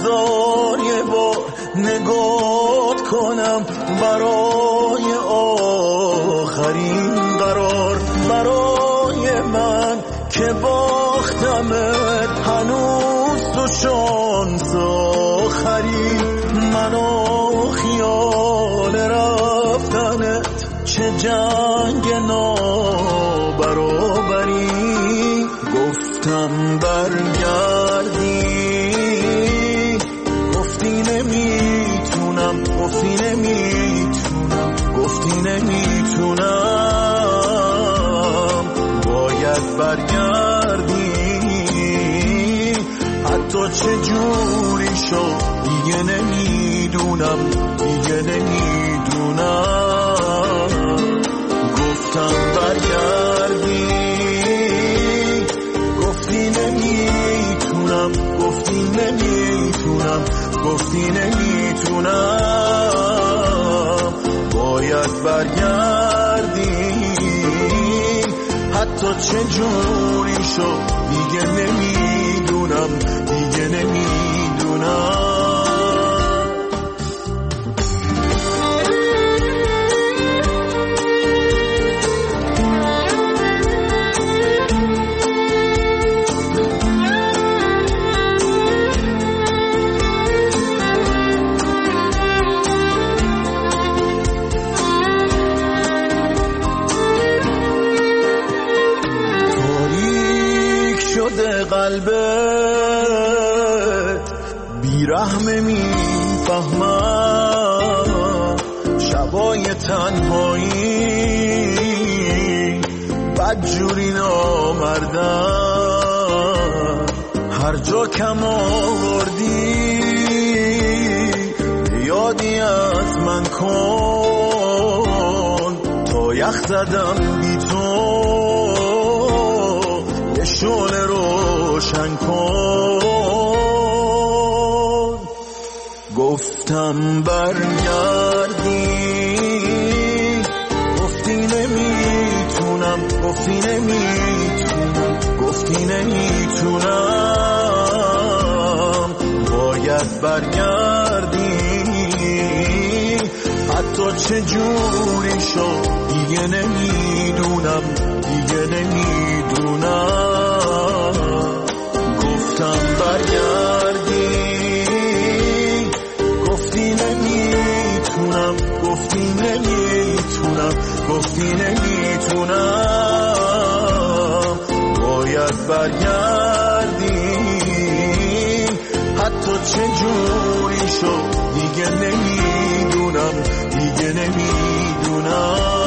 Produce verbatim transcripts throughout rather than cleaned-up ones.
بذار یه بار نگات کنم برای آخرین قرار، برای من که باختمت هنوز تو شانس آخری، منو خیال رفتنت چه جنگ نابرابری، گفتم برگردی گفتی نمیتونم، گفتی نمیتونم، گفتی نمیتونم، باید برگردی حتی چه جوری شد دیگه نمیدونم، دیگه نمیدونم، گفتم برگردی گفتی نمیتونم، گفتی نمیتونم، گفتی نمیتونم، باید برگردی حتی چه جوری شد دیگه نمیدونم، دیگه نمیدونم. قلبت بیرحمه میفهمم، شبای تنهایی بدجوری نامردم، هر جا کم آوردی یادی از من کن، تا یخ زدم بی تو شعله روشن کن، گفتم برگردی گفتی نمیتونم، گفتی نمیتونم، گفتی نمیتونم، باید برگردی حتی چه جوری شد دیگه نمیدونم، دیگه نمیدونم، گفتم برگردی گفتی نمیتونم، گفتی نمیتونم، گفتی نمیتونم، باید برگردی حتی چه جوری شد دیگه نمیدونم، دیگه نمیدونم.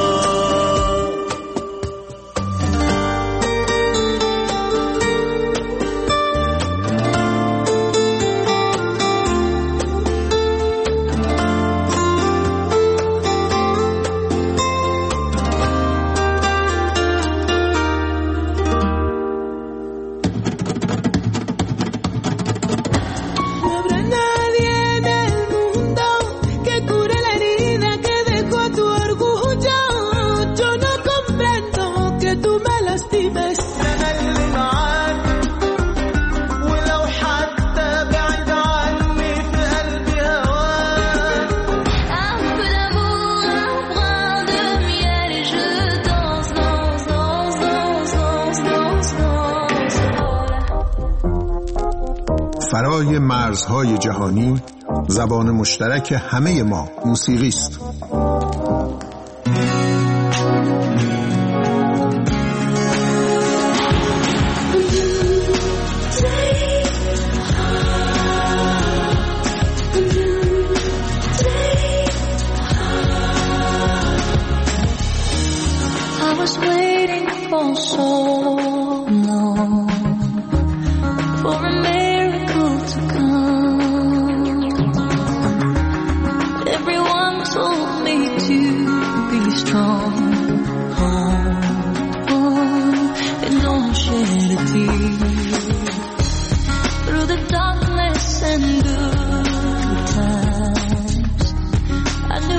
فرای مرزهای جهانی زبان مشترک همه ما موسیقی است.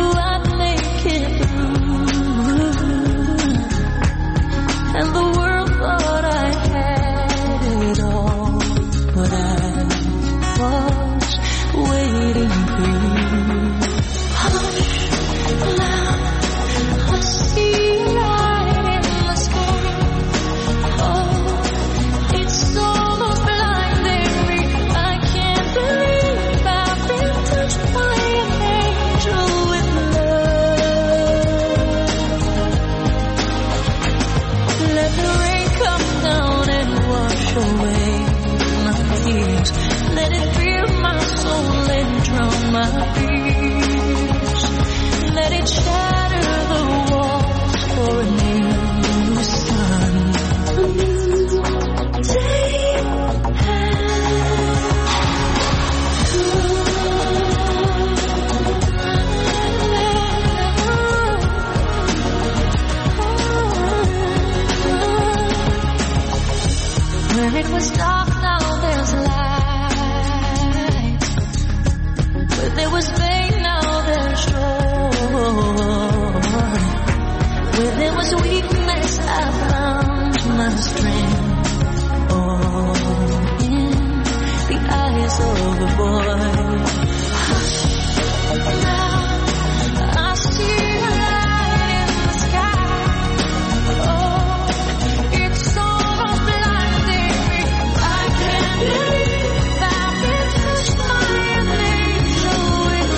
And the world my fears. Let it shatter the walls for a new sun. A new day. Where it was dark, now there's light. Where there was pain, now there's joy. Where there was weakness, I found my strength. Oh, in the eyes of a boy. Hush, now I see a light in the sky. Oh, it's almost blinding me. I can't believe that it touched my nature with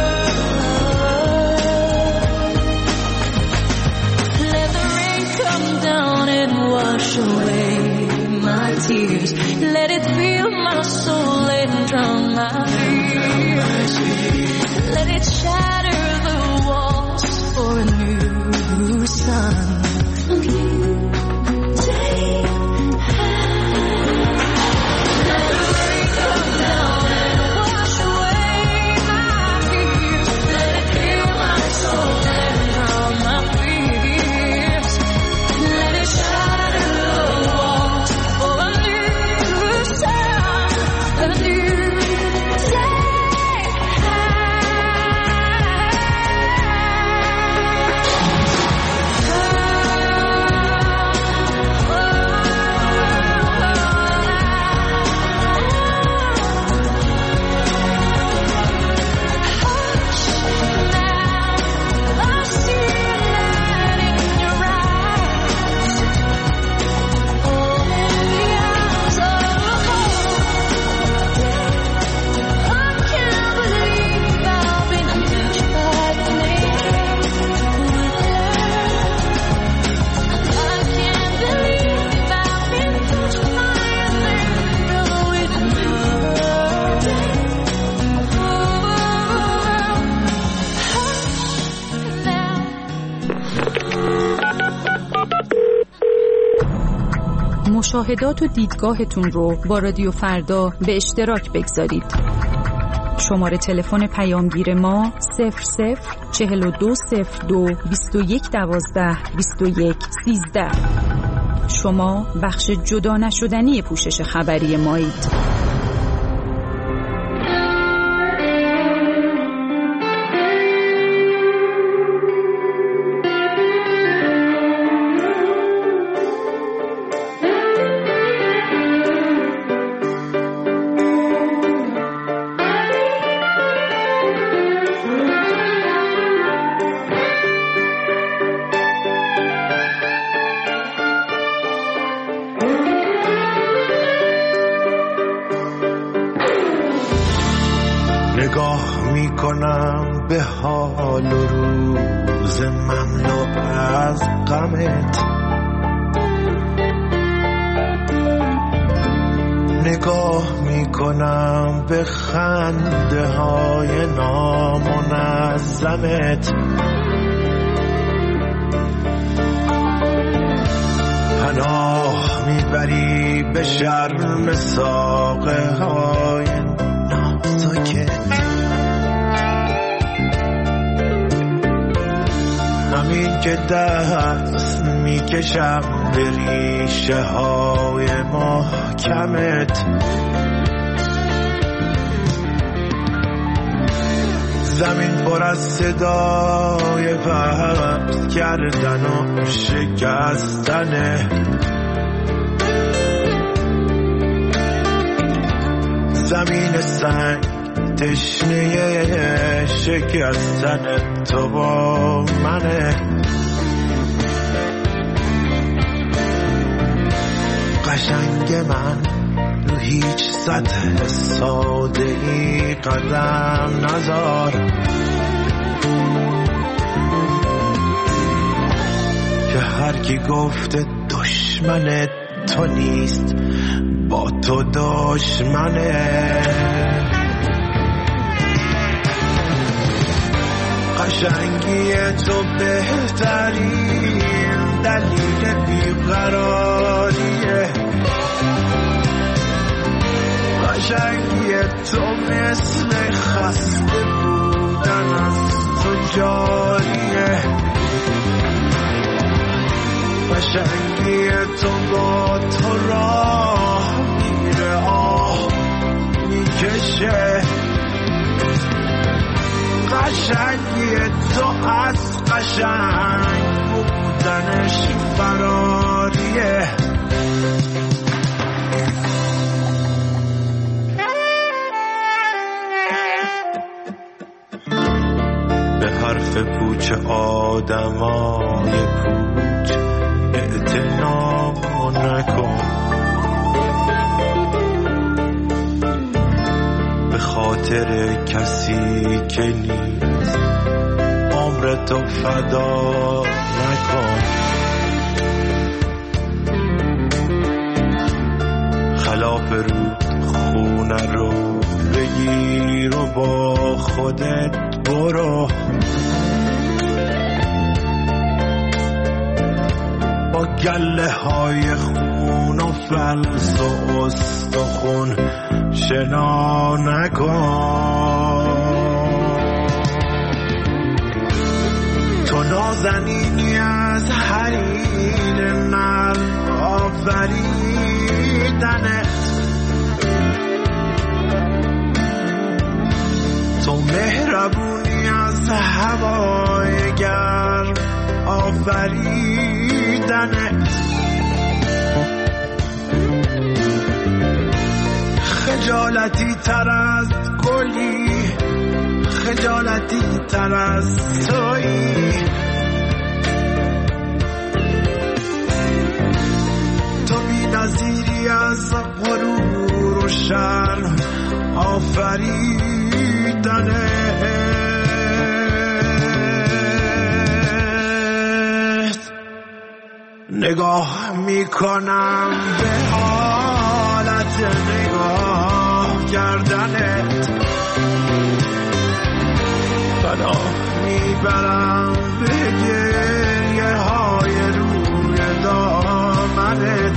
love. Let the rain come down and wash away my tears. Let it fill my soul and drown my fears. Let it shatter the walls for a new sun. A new day. Let the rain come down and wash away my fears. Let it fill my soul and drown my fears. Let it shatter the walls for a new sun. A new day. مشاهدات و دیدگاهتون رو با رادیو فردا به اشتراک بگذارید. شماره تلفن پیامگیر ما صفر صفر چهل و دو صفر دو بیست و یک دوازده بیست و یک سیزده. شما بخش جدا نشدنی پوشش خبری مایید. نگاه میکنم به حال و روز مملو از غمت، نگاه میکنم به خنده های نامنظمت، پناه میبری به شرم ساقه های نازکت، همین که دست میکشم به ریشه های محکمت، زمین پر از صدای پس کردن و شکستنه، زمین سنگ تشنه شکستن تو با منه، قشنگ من رو هیچ سطح ساده ای قدم نذار، که هر کی گفته دشمن تو نیست با تو دشمنه. قشنگی تو بهترین دلیل بیقراریه قشنگی تو مثل خسته بودن از تو جاریه قشنگی تو با تو راه میره آه میکشه قشنگی تو از قشنگ بودنش فراریه به حرف پوچ آدمای پوچ اعتنا نکن به خاطر کسی که نیست عمرتو فدا نکن خلاف رود خونه رو بگیر و با خودت برو با گله های خون و فلس و استخون شنا نکن تو نازنینی از حریر نر آفریدنت تو مهربونی از هوای گرم آفریدنت خجالتی تر از گلی خجالتی تر از تویی تو بی نظیری از غرور و شرم آفریدنت نگاه میکنم به حالت نگاه کردنت پناه میبرم به گریه های روی دامنت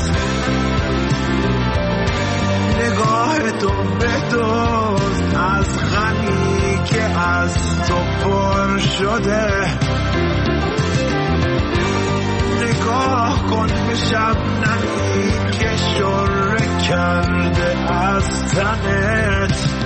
نگاه تو بدوز از غمی که از تو پر شده نگاه کن به شبنمی که شره کرده از تنت